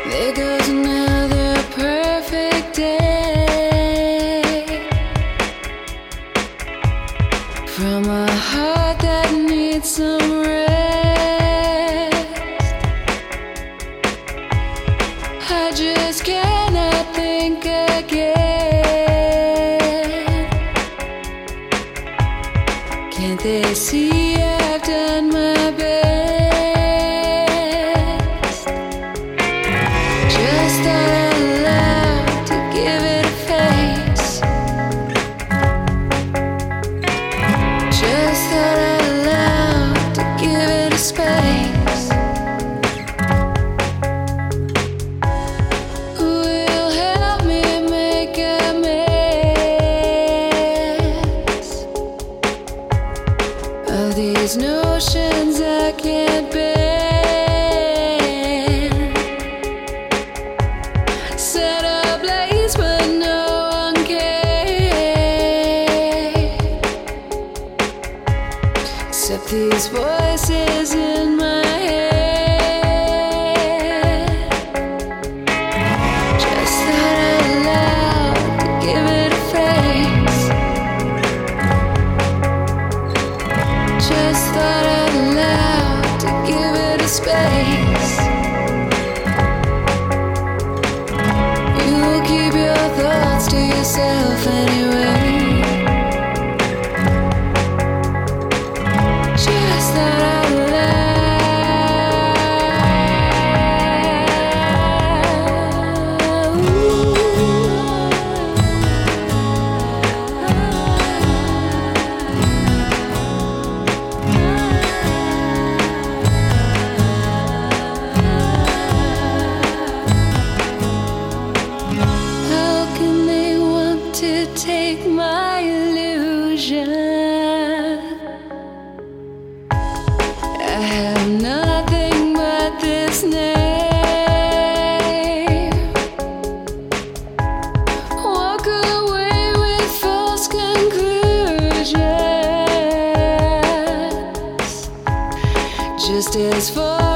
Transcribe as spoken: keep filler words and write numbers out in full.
There goes another perfect day from a heart that needs some rest. I just cannot think again. Can't they see I've done my best? Just thought I'd love to give it a face. Just thought I'd love to give it a space. Who will help me make a mess of these notions I can't bear? Set ablaze, but no one cares except these voices in my head. Just thought I'd love to give it a face. Just thought I'd love to give it a space. You keep your thoughts to yourself anyway. Just thought I'd How can they want to take my illusion? I have nothing but this name. Walk away with false conclusions, just as far